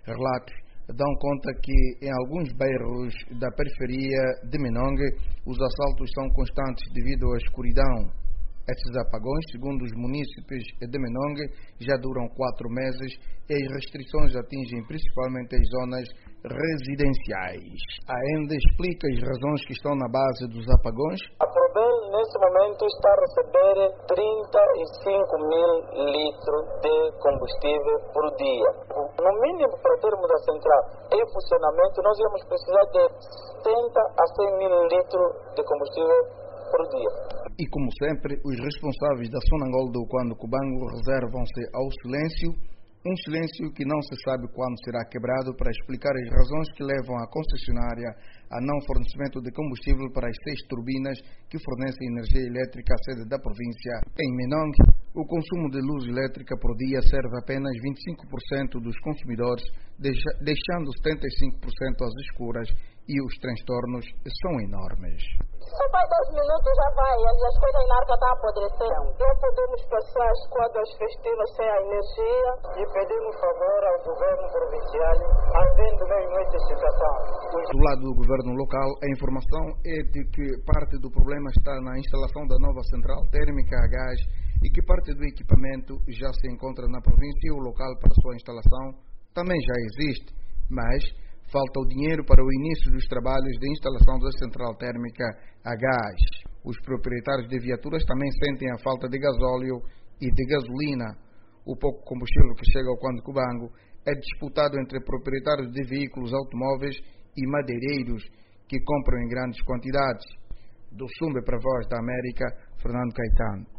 Relatos dão conta que em alguns bairros da periferia de Menongue os assaltos são constantes devido à escuridão. Esses apagões, segundo os munícipes de Menongue, já duram 4 meses e as restrições atingem principalmente as zonas residenciais. A ENDE explica as razões que estão na base dos apagões. A Prodel, nesse momento, está a receber 35 mil litros de combustível por dia. No mínimo, para termos a central em funcionamento, nós íamos precisar de 70 a 100 mil litros de combustível por dia. E como sempre, os responsáveis da Sonangol do Cubango reservam-se ao silêncio, um silêncio que não se sabe quando será quebrado, para explicar as razões que levam a concessionária a não fornecimento de combustível para as 6 turbinas que fornecem energia elétrica à sede da província. Em Menongue, o consumo de luz elétrica por dia serve apenas 25% dos consumidores, deixando 75% às escuras, e os transtornos são enormes. Só vai 10 minutos, já vai, as coisas na arca estão a apodrecer. Não podemos passar as quadras festivas sem a energia e pedimos favor ao governo provincial, havendo mesmo essa situação. Do lado do governo local, a informação é de que parte do problema está na instalação da nova central térmica a gás e que parte do equipamento já se encontra na província e o local para sua instalação também já existe, mas falta o dinheiro para o início dos trabalhos de instalação da central térmica a gás. Os proprietários de viaturas também sentem a falta de gasóleo e de gasolina. O pouco combustível que chega ao Cubango é disputado entre proprietários de veículos automóveis e madeireiros que compram em grandes quantidades. Do Sumbe para a Voz da América, Fernando Caetano.